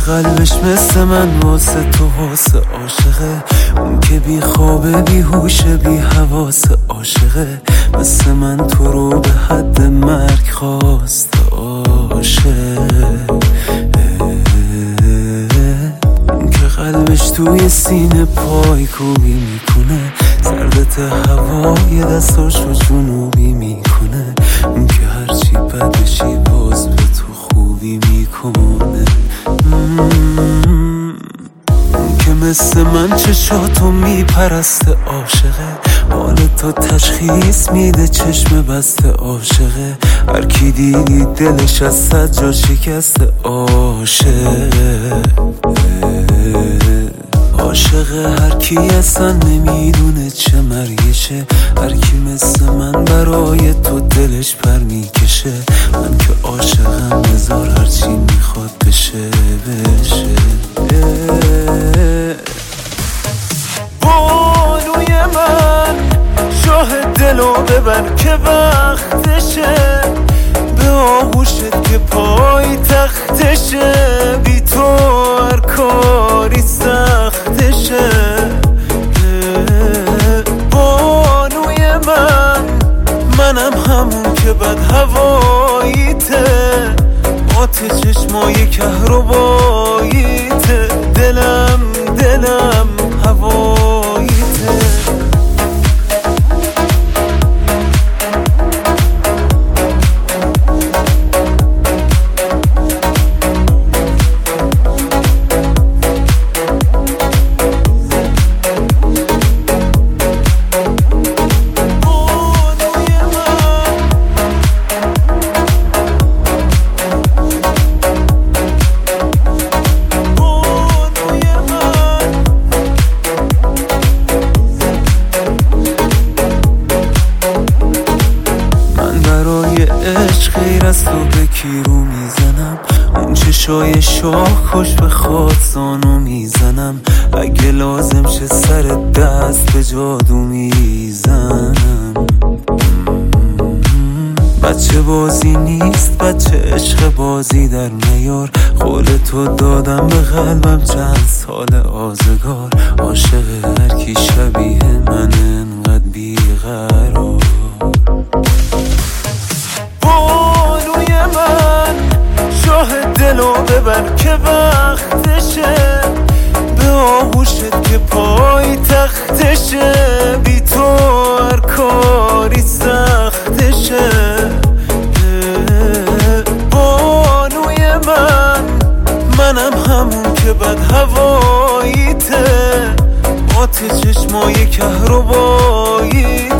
قلبش مثل من واسه تو واسه عاشقه، اون که بی خوابه بی هوشه بی حواسه عاشقه، مثل من تو رو به حد مرگ خواست عاشق، اون که قلبش توی سینه پای کوبی میکنه، سردت هوای دستاشو جنوبی میکنه، اون که هرچی بدشی باز به تو خوبی میکنه، اون که مثل من چشاتو میپرسته عاشقه، حال تو تشخیص میده چشم بسته عاشقه، هر کی دیدی دلش از صد جا شکسته عاشقه، عاشقه هر کی اصلا نمیدونه چه مرگشه، هر کی مثل من برای تو دلش پر میکشه، من که عاشقم هزار هرچی میخواد بشه بشه. بانوی من شاه دلو ببر که وقتشه، به آغوشت که پای تختشه، بی تو هر کاری سختشه. بانوی منم همون که بد هواییته، آت چشمای کهرباییته، دلم هواییته. عشق غیر از تو به کی رو میزنم، اون چشای شاخش به خود زانو میزنم، اگه لازم شه سر دست به جادو میزنم. بچه بازی نیست بچه عشق بازی در نیار، قول تو دادم به قلبم چند سال آزگار، عاشق هر کی شبیه من انقدر بیقرار. بانوی من شاه دلو ببر که وقتشه، به آغوشت که پای تختشه، بی تو هر کاری سختشه. بانوی منم همون که بد هواییته، آت چشمای کهرباییته،